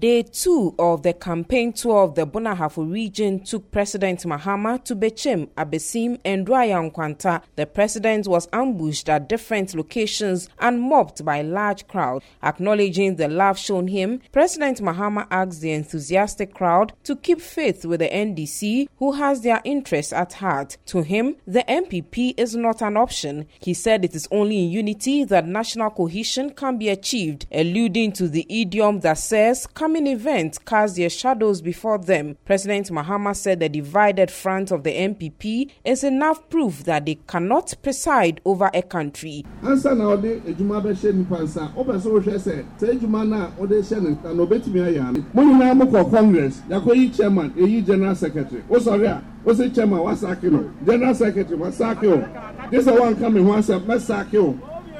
Day 2 of the campaign tour of the Bunahafo region took President Mahama to Bechem, Abesim, and Dwyer-Nkwanta. The president was ambushed at different locations and mobbed by a large crowd. Acknowledging the love shown him, President Mahama asked the enthusiastic crowd to keep faith with the NDC, who has their interests at heart. To him, the MPP is not an option. He said it is only in unity that national cohesion can be achieved, alluding to the idiom that says coming events cast their shadows before them. President Mahama said the divided front of the MPP is enough proof that they cannot preside over a country. Answer now the ejuma be she nipansa obeso wo hwe se ejuma na ode she nta no betimi ayam munina mo ko Congress yakoyi chairman eyi general secretary o sorry a o say chairman wasaki no general secretary wasaki o this one coming one say mesaki o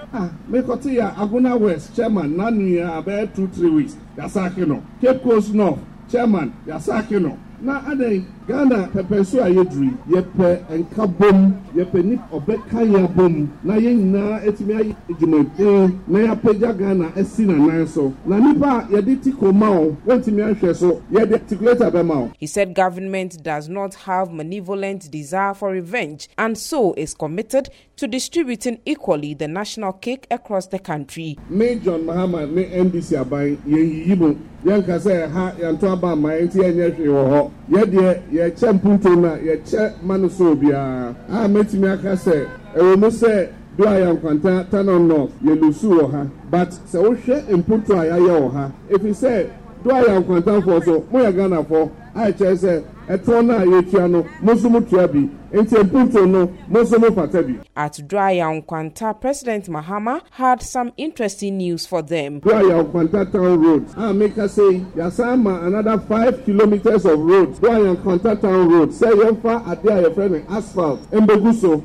me kote ya Aguna West chairman nanu ya about 2-3 weeks yasaki no Cape Coast North chairman yasaki no na adai Ghana pepesu ayedri yepe enkabom yepe ni obeka ya bom na yenna etimi ayi ejumade na ya peja Ghana esi na nanso na nipa yedi tikoma o wentimi ahwe so yedi articulator be ma. He said government does not have malevolent desire for revenge and so is committed to distributing equally the national cake across the country. Me John Mahama me NDC aban yeyibo yanka say ha yanto aba ma enti enye hwe wo ho yede ye champunto na ye che manuso bia metimi aka say ewo mu say Dwyer-Nkwanta Tanon North ye lusu wo ha but say wo hwe impunto ayaye wo ha if you say Dwyer-Nkwanta for so mo ya Ghana for I che say etona ye tuano musumu tuabi enti impunto no musumu fatabi. At Dwyer-Nkwanta, President Mahama had some interesting news for them. Dwyer-Nkwanta Town Road. Make us say, Yasama, another 5 kilometers of road. Dwyer-Nkwanta Town Road. Say, Yonfa, Adia, your friend, asphalt. Mbeguso.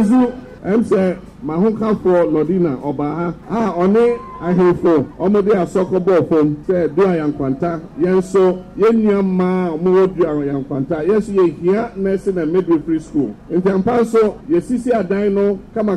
Ezu, say, Mahunka for Lodina, Obaha. One, Ahifo. Omode Asokobo from, say, Dwyer-Nkwanta. Yenso, Yenyama, Muwo Dwyer-Nkwanta. Yes, ye here, nursing and midwifery school. In Tampanso, Yesisi Adino, kama.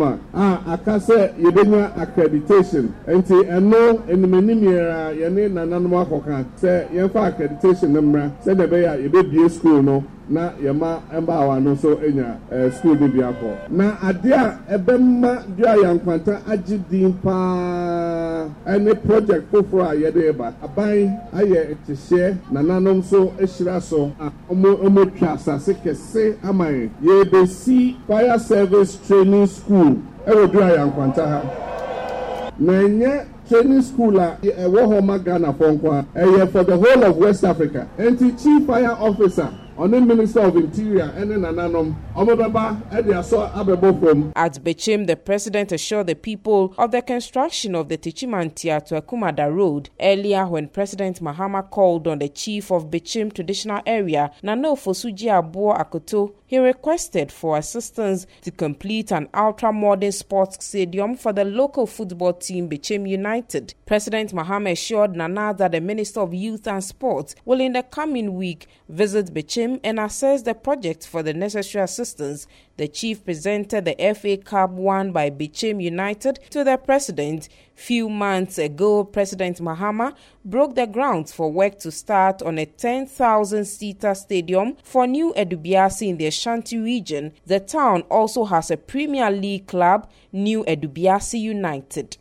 Akase, Yedenya accreditation. Enti, eno, enimenimia, yene, nananwa koka. Say, Yenfa accreditation, number, say, Nebeya, Yebe school, no. Na yama emba awano so enya school de biako na adia ebemma Dwyer-Nkwanta agidin pa any project kofro ayede eba aban aye etihye na nanom so ehira so omo twa asase kese amaye ye be see fire service training school ewo Dwyer-Nkwanta ha na enye training school ewo homa Ghana for for the whole of West Africa and the chief fire officer on the Minister of Interior and then Ananom At Bechem, the president assured the people of the construction of the Techimantia to Akumada Road. Earlier, when President Mahama called on the chief of Bechem traditional area, Nano Fosuji Abo Akoto, he requested for assistance to complete an ultra-modern sports stadium for the local football team Bechem United. President Mahama assured Nana that the Minister of Youth and Sports will in the coming week visit Bechem and assess the project for the necessary assistance. The chief presented the FA Cup won by Bechem United to the president. Few months ago, President Mahama broke the ground for work to start on a 10,000-seater stadium for New Edubiasi in the Ashanti region. The town also has a Premier League club, New Edubiasi United.